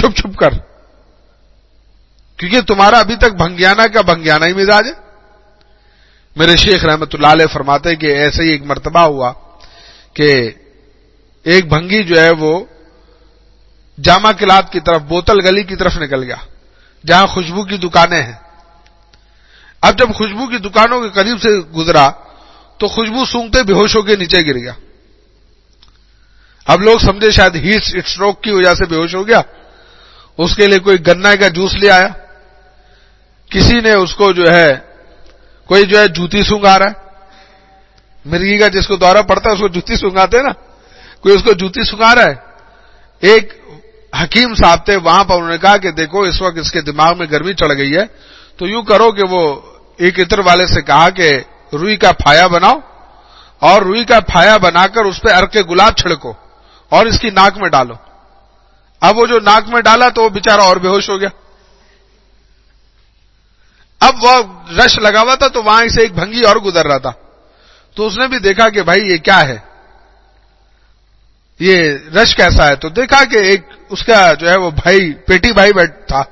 [SPEAKER 1] چھپ چھپ کر، کیونکہ تمہارا ابھی تک بھنگیانا کا بھنگیانا ہی مزاج ہے۔ میرے شیخ رحمت اللہ علیہ فرماتے ہیں کہ ایسے ہی ایک مرتبہ ہوا کہ ایک بھنگی جو ہے وہ جامع قلعت کی طرف، بوتل گلی کی طرف نکل گیا جہاں خوشبو کی دکانیں ہیں۔ اب جب خوشبو کی دکانوں کے قریب سے گزرا تو خوشبو سونگتے بے ہوش ہو کے نیچے گر گیا۔ اب لوگ سمجھے شاید ہیٹ اسٹروک کی وجہ سے بے ہوش ہو گیا، اس کے لیے کوئی گنا کا جوس لے آیا، کسی نے اس کو جو ہے کوئی جو ہے جوتی سونگا رہا ہے، مرغی کا جس کو دورہ پڑتا ہے اس کو جوتی سونگاتے ہیں نا، کوئی اس کو جوتی سونگا رہا ہے۔ ایک حکیم صاحب تھے وہاں پر، انہوں نے کہا کہ دیکھو اس وقت اس کے دماغ میں گرمی چڑھ گئی ہے، تو یوں کرو کہ وہ ایک عطر والے سے کہا کہ روئی کا پھایا بناؤ اور روئی کا پھایا بنا کر اس پہ عرق گلاب چھڑکو اور اس کی ناک میں ڈالو۔ اب وہ جو ناک میں ڈالا تو وہ بیچارہ اور بے ہوش ہو گیا۔ اب وہ رش لگا ہوا تھا تو وہاں سے ایک بھنگی اور گزر رہا تھا، تو اس نے بھی دیکھا کہ بھائی یہ کیا ہے، یہ رش کیسا ہے، تو دیکھا کہ ایک اس کا جو ہے وہ بھائی پیٹی بھائی بیٹھ تھا،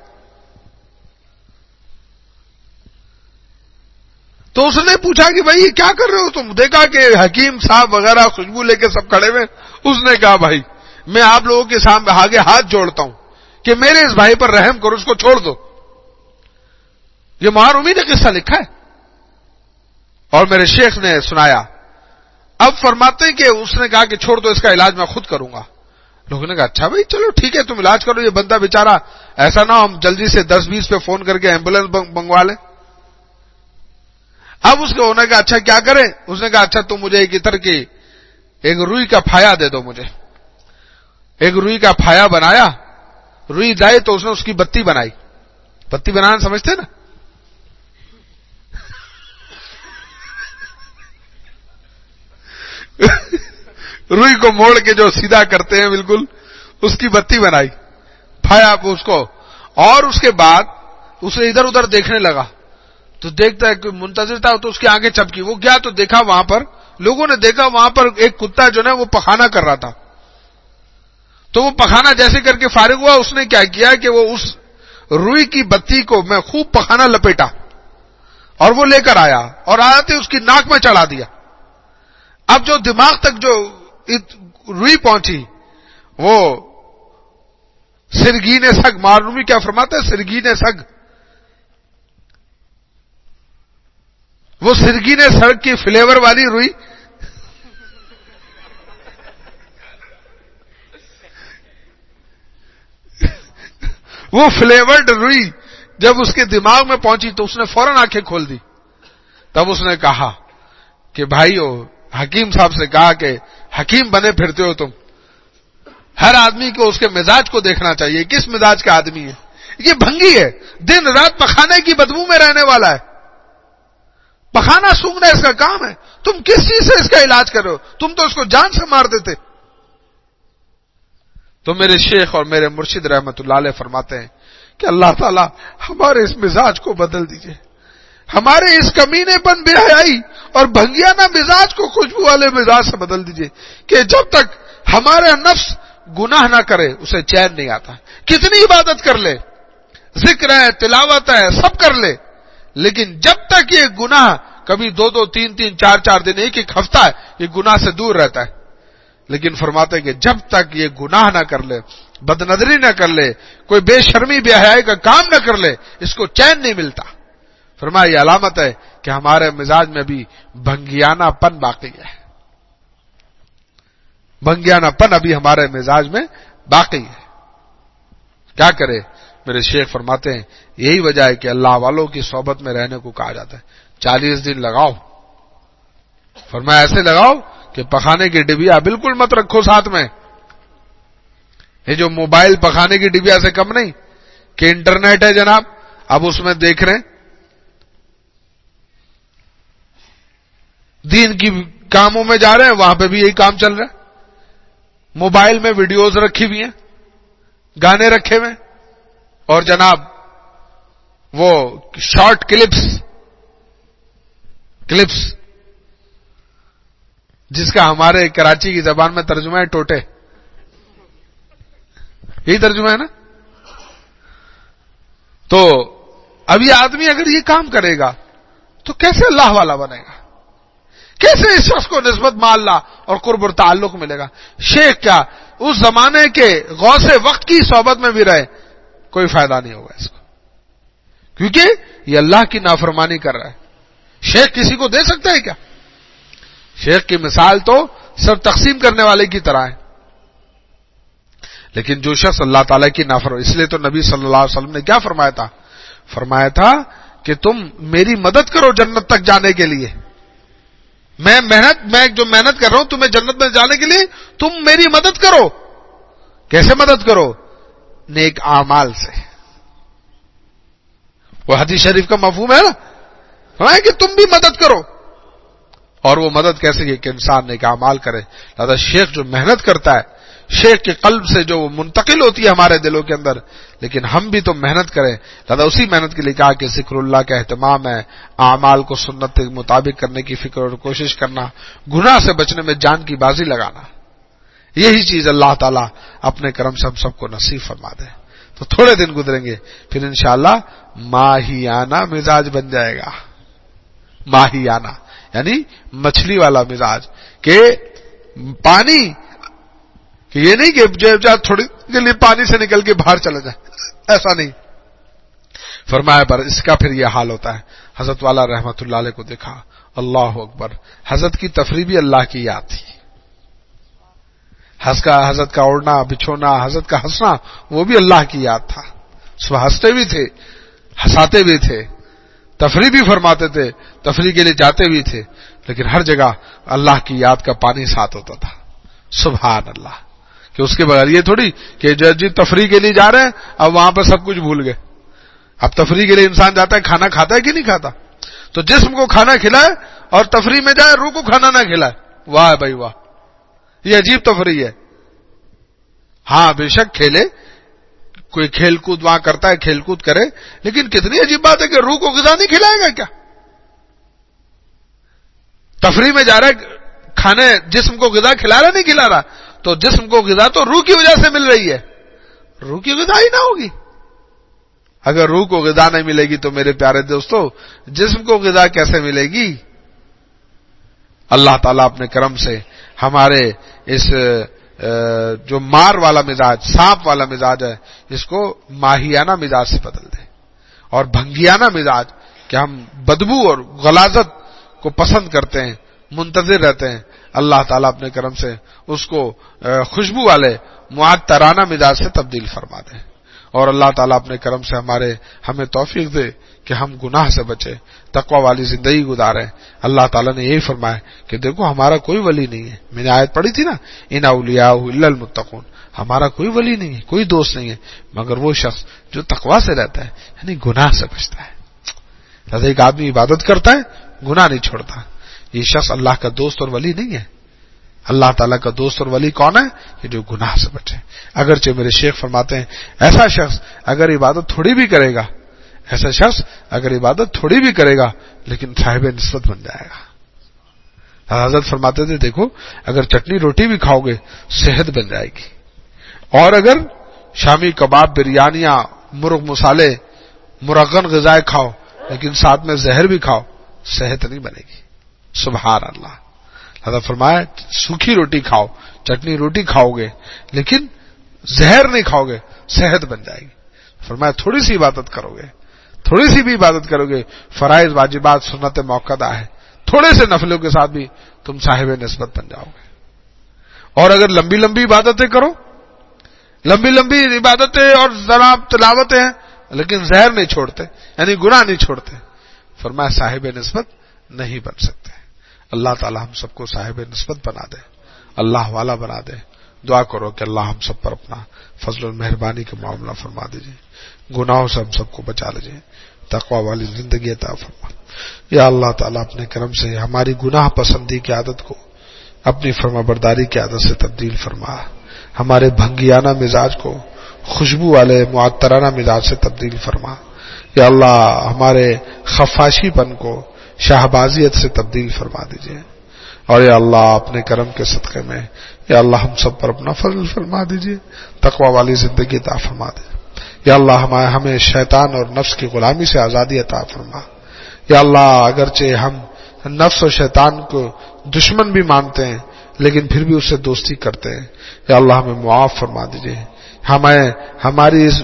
[SPEAKER 1] تو اس نے پوچھا کہ بھائی یہ کیا کر رہے ہو تم؟ دیکھا کہ حکیم صاحب وغیرہ خوشبو لے کے سب کھڑے ہوئے۔ اس نے کہا بھائی میں آپ لوگوں کے سامنے آگے ہاتھ جوڑتا ہوں کہ میرے اس بھائی پر رحم کرو، اس کو چھوڑ دو۔ یہ معرومی نے قصہ لکھا ہے اور میرے شیخ نے سنایا۔ اب فرماتے ہیں کہ اس نے کہا کہ چھوڑ دو، اس کا علاج میں خود کروں گا۔ لوگوں نے کہا اچھا بھائی چلو ٹھیک ہے تم علاج کرو، یہ بندہ بیچارہ ایسا نہ ہو ہم جلدی سے دس بیس پہ فون کر کے ایمبولینس منگوا لیں۔ اب اس کے ہونے کا اچھا کیا کرے؟ اس نے کہا اچھا تم مجھے ایک عطر کی ایک روئی کا پھایا دے دو مجھے۔ ایک روئی کا پھایا بنایا، روئی لائے تو اس نے اس کی بتی بنائی۔ بتی بنانا سمجھتے نا؟ روئی کو موڑ کے جو سیدھا کرتے ہیں بالکل، اس کی بتی بنائی، پھایا اس کو، اور اس کے بعد اسے ادھر ادھر دیکھنے لگا تو دیکھتا ہے کہ منتظر تھا تو اس کی آنکھیں چپکی۔ وہ گیا تو دیکھا وہاں پر لوگوں نے دیکھا وہاں پر ایک کتا جو نا وہ پخانا کر رہا تھا، تو وہ پخانا جیسے کر کے فارغ ہوا، اس نے کیا کیا کہ وہ اس روئی کی بتی کو میں خوب پخانا لپیٹا اور وہ لے کر آیا اور آتے اس کی ناک میں چڑھا دیا۔ اب جو دماغ تک جو روئی پہنچی وہ سرگین سگ، معلومی کیا فرماتا ہے سرگین سگ، وہ سرگین سگ کی فلیور والی روئی وہ فلیورڈ روئی جب اس کے دماغ میں پہنچی تو اس نے فوراً آنکھیں کھول دی۔ تب اس نے کہا کہ بھائیو، حکیم صاحب سے کہا کہ حکیم بنے پھرتے ہو تم، ہر آدمی کو اس کے مزاج کو دیکھنا چاہیے، کس مزاج کا آدمی ہے۔ یہ بھنگی ہے، دن رات پخانے کی بدبو میں رہنے والا ہے، پخانا سونگنا اس کا کام ہے، تم کس چیز سے اس کا علاج کر رہے ہو؟ تم تو اس کو جان سے مار دیتے۔ تو میرے شیخ اور میرے مرشد رحمت اللہ علیہ فرماتے ہیں کہ اللہ تعالیٰ ہمارے اس مزاج کو بدل دیجئے، ہمارے اس کمینے پن بے حیائی اور بھنگیانہ مزاج کو خوشبو والے مزاج سے بدل دیجئے کہ جب تک ہمارا نفس گناہ نہ کرے اسے چین نہیں آتا۔ کتنی عبادت کر لے، ذکر ہے، تلاوت ہے، سب کر لے، لیکن جب تک یہ گناہ کبھی دو دو تین تین چار چار دن ایک ایک ہفتہ ہے یہ گناہ سے دور رہتا ہے، لیکن فرماتے ہیں کہ جب تک یہ گناہ نہ کر لے، بد نظری نہ کر لے، کوئی بے شرمی بے حیائی کا کام نہ کر لے، اس کو چین نہیں ملتا۔ فرمایا یہ علامت ہے کہ ہمارے مزاج میں بھی بھنگیانہ پن باقی ہے، بھنگیانہ پن ابھی ہمارے مزاج میں باقی ہے۔ کیا کرے؟ میرے شیخ فرماتے ہیں یہی وجہ ہے کہ اللہ والوں کی صحبت میں رہنے کو کہا جاتا ہے۔ چالیس دن لگاؤ، فرمایا ایسے لگاؤ کہ پخانے کی ڈبیا بالکل مت رکھو ساتھ میں۔ یہ جو موبائل پخانے کی ڈبیا سے کم نہیں کہ انٹرنیٹ ہے جناب، اب اس میں دیکھ رہے ہیں، دین کی کاموں میں جا رہے ہیں وہاں پہ بھی یہی کام چل رہا ہے، موبائل میں ویڈیوز رکھی ہوئی ہیں، گانے رکھے ہوئے، اور جناب وہ شارٹ کلپس کلپس جس کا ہمارے کراچی کی زبان میں ترجمہ ہے ٹوٹے، یہی ترجمہ ہے نا، تو اب یہ آدمی اگر یہ کام کرے گا تو کیسے اللہ والا بنے گا؟ کیسے اس شخص کو نسبت مع اللہ اور قرب اور تعلق ملے گا؟ شیخ کیا اس زمانے کے غوث وقت کی صحبت میں بھی رہے کوئی فائدہ نہیں ہوگا اس کو، کیونکہ یہ اللہ کی نافرمانی کر رہا ہے۔ شیخ کسی کو دے سکتا ہے کیا؟ شیخ کی مثال تو سب تقسیم کرنے والے کی طرح ہے، لیکن جو شخص اللہ تعالیٰ کی نافرمانی، اس لیے تو نبی صلی اللہ علیہ وسلم نے کیا فرمایا تھا؟ فرمایا تھا کہ تم میری مدد کرو جنت تک جانے کے لیے، میں محنت میں جو محنت کر رہا ہوں تمہیں جنت میں جانے کے لیے، تم میری مدد کرو۔ کیسے مدد کرو؟ نیک اعمال سے۔ وہ حدیث شریف کا مفہوم ہے نا، فرمایا کہ تم بھی مدد کرو۔ اور وہ مدد کیسے کہ انسان نیک اعمال کرے۔ لہذا شیخ جو محنت کرتا ہے، شیخ کے قلب سے جو منتقل ہوتی ہے ہمارے دلوں کے اندر، لیکن ہم بھی تو محنت کریں۔ لہذا اسی محنت کے لیے کہا کہ ذکر اللہ کا اہتمام ہے، اعمال کو سنت کے مطابق کرنے کی فکر اور کوشش کرنا، گناہ سے بچنے میں جان کی بازی لگانا، یہی چیز اللہ تعالیٰ اپنے کرم سے ہم سب کو نصیب فرما دے۔ تو تھوڑے دن گزریں گے پھر انشاءاللہ ماہیانہ مزاج بن جائے گا۔ ماہیانہ یعنی مچھلی والا مزاج، کہ پانی، کہ یہ نہیں کہ جب تھوڑی کے لیے پانی سے نکل کے باہر چلا جائے، ایسا نہیں فرمایا۔ پر اس کا پھر یہ حال ہوتا ہے۔ حضرت والا رحمت اللہ علیہ کو دیکھا، اللہ اکبر، حضرت کی تفریح بھی اللہ کی یاد تھی۔ حضرت کا حضرت کا اڑنا بچھونا، حضرت کا ہنسنا، وہ بھی اللہ کی یاد تھا۔ صبح ہنستے بھی تھے، ہنساتے بھی تھے، تفریح بھی فرماتے تھے، تفریح کے لیے جاتے بھی تھے، لیکن ہر جگہ اللہ کی یاد کا پانی ساتھ ہوتا تھا۔ سبحان اللہ، کہ اس کے بغیر یہ تھوڑی کہ جی تفریح کے لیے جا رہے ہیں اب وہاں پر سب کچھ بھول گئے۔ اب تفریح کے لیے انسان جاتا ہے، کھانا کھاتا ہے کہ نہیں کھاتا؟ تو جسم کو کھانا کھلائے اور تفریح میں جائے، روح کو کھانا نہ کھلائے، واہ بھائی واہ، یہ عجیب تفریح ہے۔ ہاں بے شک کھیلے، کوئی کھیل کود وہاں کرتا ہے، کھیل کود کرے، لیکن کتنی عجیب بات ہے کہ روح کو غذا نہیں کھلائے گا کیا؟ تفریح میں جا رہا ہے، کھانے جسم کو غذا کھلا رہا نہیں کھلا رہا؟ تو جسم کو غذا تو روح کی وجہ سے مل رہی ہے، روح کی غذا ہی نہ ہوگی۔ اگر روح کو غذا نہیں ملے گی تو میرے پیارے دوستو جسم کو غذا کیسے ملے گی؟ اللہ تعالیٰ اپنے کرم سے ہمارے اس جو مار والا مزاج، سانپ والا مزاج ہے، اس کو ماہیانہ مزاج سے بدل دے، اور بھنگیانہ مزاج کہ ہم بدبو اور غلاظت کو پسند کرتے ہیں، منتظر رہتے ہیں، اللہ تعالیٰ اپنے کرم سے اس کو خوشبو والے معطرانہ مزاج سے تبدیل فرما دے، اور اللہ تعالیٰ اپنے کرم سے ہمارے ہمیں توفیق دے کہ ہم گناہ سے بچے، تقوی والی زندگی گزاریں۔ اللہ تعالیٰ نے یہی فرمایا کہ دیکھو ہمارا کوئی ولی نہیں ہے، میں نے آیت پڑھی تھی نا، ان اولیاء الا المتقون، ہمارا کوئی ولی نہیں ہے، کوئی دوست نہیں ہے مگر وہ شخص جو تقوی سے رہتا ہے، یعنی گناہ سے بچتا ہے۔ لہذا ایک آدمی عبادت کرتا ہے، گناہ نہیں چھوڑتا، یہ شخص اللہ کا دوست اور ولی نہیں ہے۔ اللہ تعالیٰ کا دوست اور ولی کون ہے؟ کہ جو گناہ سے بچے۔ اگرچہ میرے شیخ فرماتے ہیں ایسا شخص اگر عبادت تھوڑی بھی کرے گا، ایسا شخص اگر عبادت تھوڑی بھی کرے گا لیکن صاحب نسبت بن جائے گا۔ حضرت فرماتے تھے دیکھو اگر چٹنی روٹی بھی کھاؤ گے صحت بن جائے گی، اور اگر شامی کباب، بریانیاں، مرغ مسالے، مرغن غذائیں کھاؤ لیکن ساتھ میں زہر بھی کھاؤ، صحت نہیں بنے گی۔ سبحان اللہ۔ حضرت فرمایا سوکھی روٹی کھاؤ، چٹنی روٹی کھاؤ گے لیکن زہر نہیں کھاؤ گے، صحت بن جائے گی۔ فرمایا تھوڑی سی عبادت کرو گے، تھوڑی سی بھی عبادت کرو گے، فرائض واجبات سنت موقدہ ہے، تھوڑے سے نفلوں کے ساتھ بھی تم صاحب نسبت بن جاؤ گے۔ اور اگر لمبی لمبی عبادتیں کرو، لمبی لمبی عبادتیں اور ذرا تلاوتیں ہیں لیکن زہر نہیں چھوڑتے، یعنی گناہ نہیں چھوڑتے، فرمایا صاحب نسبت نہیں بن سکتے۔ اللہ تعالی ہم سب کو صاحب نسبت بنا دے، اللہ والا بنا دے۔ دعا کرو کہ اللہ ہم سب پر اپنا فضل و مہربانی کا معاملہ فرما دیجیے، گناہوں سے ہم سب کو بچا لیجیے، تقوی والی زندگی عطا فرما۔ یا اللہ تعالیٰ اپنے کرم سے ہماری گناہ پسندی کی عادت کو اپنی فرما برداری کی عادت سے تبدیل فرما، ہمارے بھنگیانہ مزاج کو خوشبو والے معطرانہ مزاج سے تبدیل فرما۔ یا اللہ ہمارے خفاشی پن کو شہبازیت سے تبدیل فرما دیجئے، اور یا اللہ اپنے کرم کے صدقے میں یا اللہ ہم سب پر اپنا فضل فرما دیجئے، تقوی والی زندگی عطا فرما دیجئے۔ یا اللہ ہمیں شیطان اور نفس کی غلامی سے آزادی عطا فرما. یا اللہ اگرچہ ہم نفس اور شیطان کو دشمن بھی مانتے ہیں لیکن پھر بھی اس سے دوستی کرتے ہیں. یا اللہ ہمیں معاف فرما دیجئے. ہمیں ہماری اس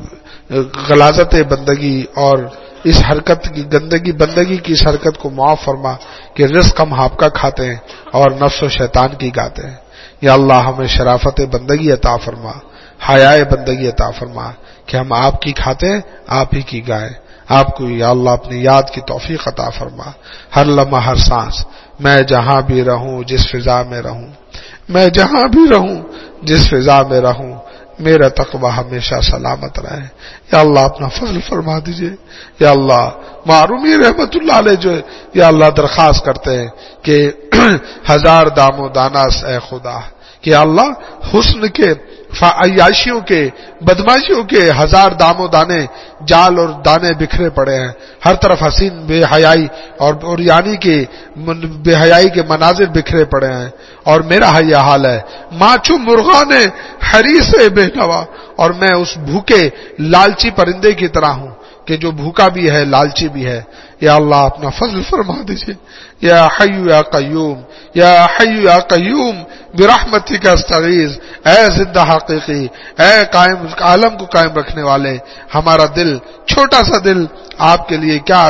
[SPEAKER 1] غلاظت بندگی اور اس حرکت کی گندگی بندگی کی اس حرکت کو معاف فرما کہ رزق ہم آپ کا کھاتے ہیں اور نفس و شیطان کی گاتے ہیں. یا اللہ ہمیں شرافت بندگی عطا فرما, حیاء بندگی عطا فرما کہ ہم آپ کی کھاتے ہیں آپ ہی کی گائیں. آپ کو یا اللہ اپنی یاد کی توفیق عطا فرما. ہر لمحہ ہر سانس میں جہاں بھی رہوں جس فضا میں رہوں میں جہاں بھی رہوں جس فضا میں رہوں میرا تقوی ہمیشہ سلامت رہے. یا اللہ اپنا فضل فرما دیجئے. یا اللہ معرومی رحمت اللہ علیہ جو یا اللہ درخواست کرتے ہیں کہ ہزار دام و داناس اے خدا کہ اللہ حسن کے عیاشیوں کے بدماشیوں کے ہزار دام و دانے جال اور دانے بکھرے پڑے ہیں. ہر طرف حسین بے حیائی اور, اور یعنی کہ بے حیائی کے مناظر بکھرے پڑے ہیں اور میرا یہ حال ہے ماچو مرغان حریص بے نوا اور میں اس بھوکے لالچی پرندے کی طرح ہوں کہ جو بھوکا بھی ہے لالچی بھی ہے. یا اللہ اپنا فضل فرما دیجئے. یا حی یا قیوم یا حی یا قیوم برحمتک استغیث. اے زندہ حقیقی اے قائم عالم کو قائم رکھنے والے ہمارا دل چھوٹا سا دل آپ کے لیے کیا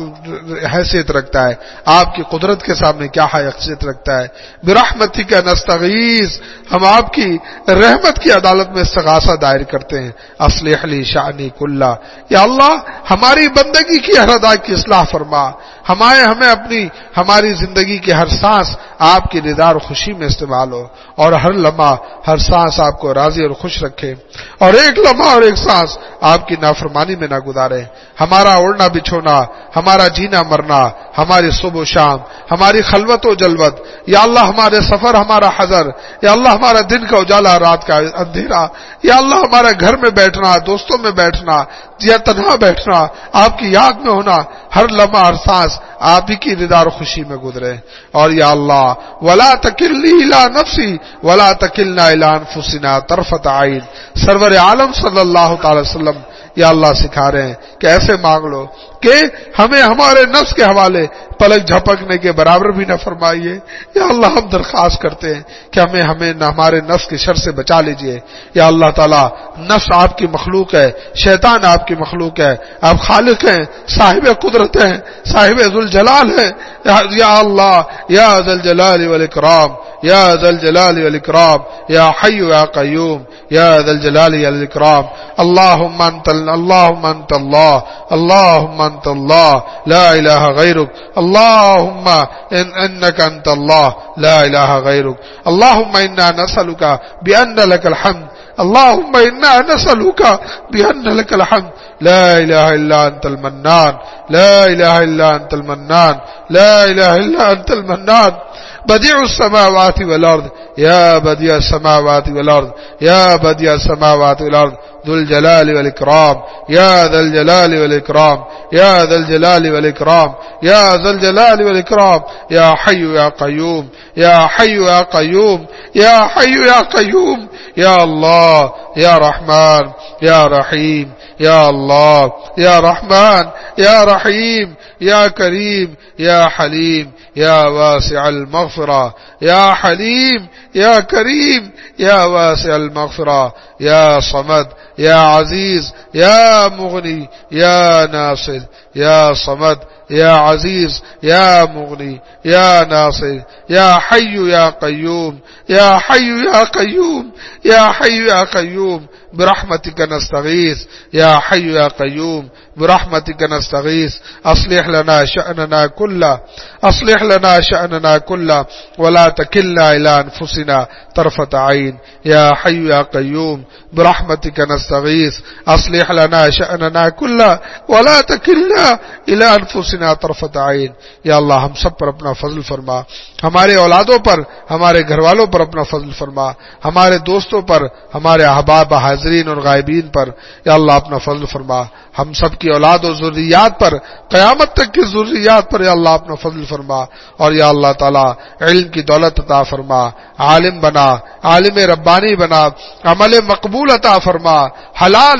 [SPEAKER 1] حیثیت رکھتا ہے, آپ کی قدرت کے سامنے کیا حیثیت رکھتا ہے. برحمتک نستغیث ہم آپ کی رحمت کی عدالت میں استغاثہ دائر کرتے ہیں. اصلح لی شأنی کلہ. یا اللہ ہماری بندگی کی ہر ادا کی اصلاح فرما. ہمیں ہمیں اپنی ہماری زندگی کے ہر سانس آپ کی رضا اور خوشی میں استعمال ہو اور ہر لمحہ ہر سانس آپ کو راضی اور خوش رکھے اور ایک لمحہ اور ایک سانس آپ کی نافرمانی میں نہ گزارے. ہمارا اڑنا بچھونا ہمارا جینا مرنا ہماری صبح و شام ہماری خلوت و جلوت یا اللہ ہمارے سفر ہمارا حضر یا اللہ ہمارا دن کا اجالا رات کا اندھیرا یا اللہ ہمارا گھر میں بیٹھنا دوستوں میں بیٹھنا یا تنہا بیٹھنا آپ کی یاد میں ہونا ہر لمحہ ہر سانس آپ ہی کی رضا اور خوشی میں گزرے. اور یا اللہ ولا تکلنی الی نفسی ولا تکلنا الی انفسنا طرفۃ عین. سرور عالم صلی اللہ تعالی وسلم یا اللہ سکھا رہے ہیں کہ ایسے مانگ لو کہ ہمیں ہمارے نفس کے حوالے پلک جھپکنے کے برابر بھی نہ فرمائیے. یا اللہ ہم درخواست کرتے ہیں کہ ہمیں ہمیں نہ ہمارے نفس کی شر سے بچا لیجئے. یا اللہ تعالیٰ نفس آپ کی مخلوق ہے, شیطان آپ کی مخلوق ہے, آپ خالق ہیں, صاحب قدرت ہیں, صاحب ذوالجلال ہیں. یا اللہ یا ذوالجلال والاکرام یا ذوالجلال والاکرام یا حی یا قیوم یا ذوالجلال والاکرام. اللهم انت اللهم انت الله اللهم انت الله لا اله غيرك اللهم إن انك انت الله لا اله غيرك. اللهم انا نسألك بان لك الحمد اللهم انا نسألك بان لك الحمد لا اله الا انت المنان لا اله الا انت المنان لا اله الا انت المنان. بديع السماوات والارض يا بديع السماوات والارض يا بديع السماوات والارض ذو الجلال والإكرام يا ذا الجلال والإكرام يا ذا الجلال والإكرام يا ذا الجلال والإكرام. يا حي يا قيوم يا حي يا قيوم يا حي يا قيوم. يا الله يا رحمن يا رحيم يا الله يا رحمن يا رحيم يا كريم يا حليم يا واسع المغفرة يا حليم يا كريم يا واسع المغفرة يا صمد يا عزيز يا مغني يا ناصر يا صمد يا عزيز يا مغني يا ناصر يا حي يا قيوم يا حي يا قيوم يا حي يا قيوم برحمتك نستغيث يا حي يا قيوم برحمتك نستغيث. اصلح لنا شأننا كله اصلح لنا شأننا كله ولا تكلنا الى انفسنا طرفة عين. يا حي يا قيوم برحمتك نستغيث اصلح لنا شأننا كله ولا تكلنا الى انفسنا طرفة عين. یا اللہ ہم سب پر اپنا فضل فرما, ہمارے اولادوں پر ہمارے گھر والوں پر اپنا فضل فرما, ہمارے دوستوں پر ہمارے احباب حاضرین اور غائبین پر یا اللہ اپنا فضل فرما, ہم سب کی اولاد و ذریات پر قیامت تک کی ذریات پر یا اللہ اپنا فضل فرما. اور یا اللہ تعالی علم کی دولت عطا فرما, عالم بنا, عالم ربانی بنا, عمل مقبول عطا فرما, حلال رزق عطا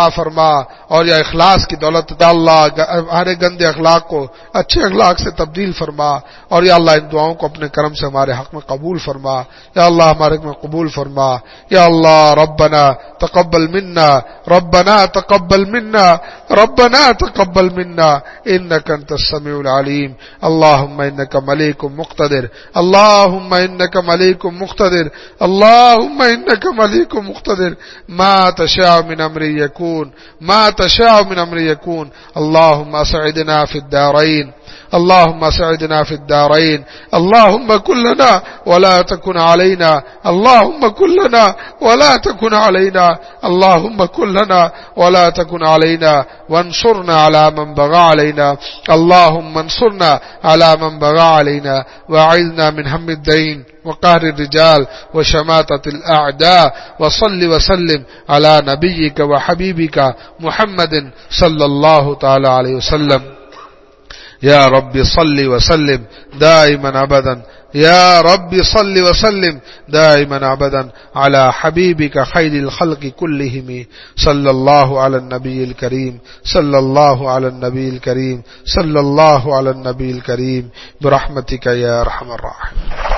[SPEAKER 1] عطا فرما، اور یا اخلاص کی دولت عطا اللہ ہمارے گندے اخلاق کو اچھے اخلاق سے تبدیل فرما، اور یا اللہ ان دعاؤں کو اپنے کرم سے ہمارے حق میں قبول فرما، یا اللہ ہمارے حق میں قبول فرما، یا اللہ ربنا تقبل منا ربنا تقبل منا ربنا تقبل منا انك انت السميع العليم. اللهم انك مليك مقتدر اللهم انك مليك مقتدر اللهم انك مليك مقتدر ما تشاء من امر يكون ما تشاء من امر يكون. اللهم اسعدنا في الدارين اللهم اسعدنا في الدارين اللهم كن لنا ولا تكن علينا اللهم كن لنا ولا تكن علينا اللهم كن لنا ولا تكن علينا وانصرنا على من بغى علينا اللهم انصرنا على من بغى علينا واعذنا من هم الدين وقهر الرجال وشماتة الأعداء. وصل وسلم على نبيك وحبيبك محمد صلى الله تعالى عليه وسلم. يا رب صل وسلم دائما أبدا يا رب صل وسلم دائما أبدا على حبيبك خير الخلق كلهم صلى الله على النبي الكريم صلى الله على النبي الكريم صلى الله على النبي الكريم برحمتك يا أرحم الراحمين.